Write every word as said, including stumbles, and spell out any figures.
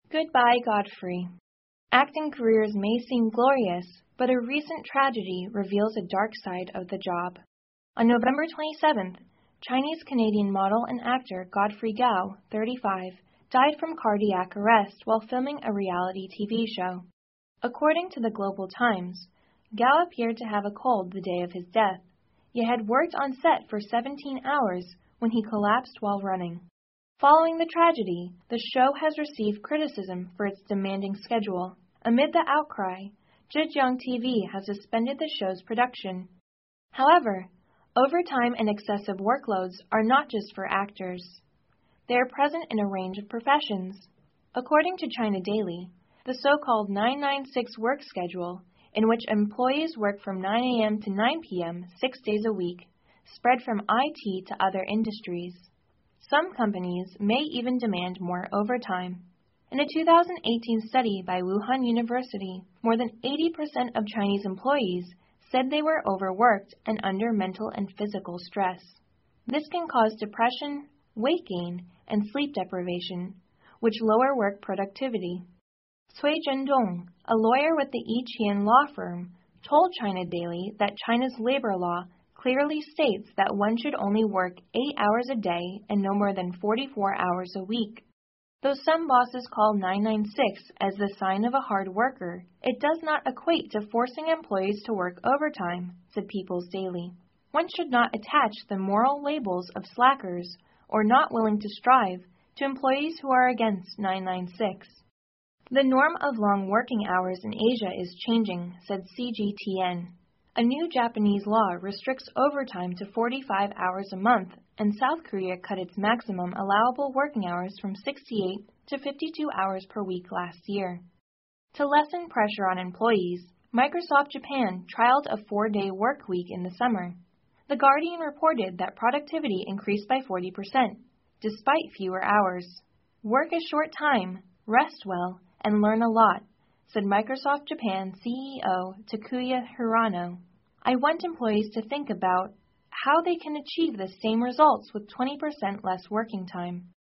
Goodbye, Godfrey. Acting careers may seem glorious, but a recent tragedy reveals a dark side of the job. On November twenty-seventh, Chinese-Canadian model and actor Godfrey Gao, thirty-five, died from cardiac arrest while filming a reality T V show. According to the Global Times, Gao appeared to have a cold the day of his death, yet had worked on set for seventeen hours when he collapsed while running. Following the tragedy, the show has received criticism for its demanding schedule. Amid the outcry, Zhejiang T V has suspended the show's production. However, overtime and excessive workloads are not just for actors. They are present in a range of professions. According to China Daily, the so-called nine nine six work schedule, in which employees work from nine a m to nine p m six days a week, spread from I T to other industries. Some companies may even demand more overtime. In a two thousand eighteen study by Wuhan University, more than eighty percent of Chinese employees said they were overworked and under mental and physical stress. This can cause depression, weight gain, and sleep deprivation, which lower work productivity. Cui Zhendong, a lawyer with the Yiqian law firm, told China Daily that China's labor law clearly states that one should only work eight hours a day and no more than forty-four hours a week. Though some bosses call nine nine six as the sign of a hard worker, it does not equate to forcing employees to work overtime, said People's Daily. One should not attach the moral labels of slackers or not willing to strive to employees who are against nine nine six. The norm of long working hours in Asia is changing, said C G T N. A new Japanese law restricts overtime to forty-five hours a month, and South Korea cut its maximum allowable working hours from sixty-eight to fifty-two hours per week last year. To lessen pressure on employees, Microsoft Japan trialed a four-day work week in the summer. The Guardian reported that productivity increased by forty percent, despite fewer hours. Work a short time, rest well, and learn a lot, said Microsoft Japan C E O Takuya Hirano. I want employees to think about how they can achieve the same results with twenty percent less working time.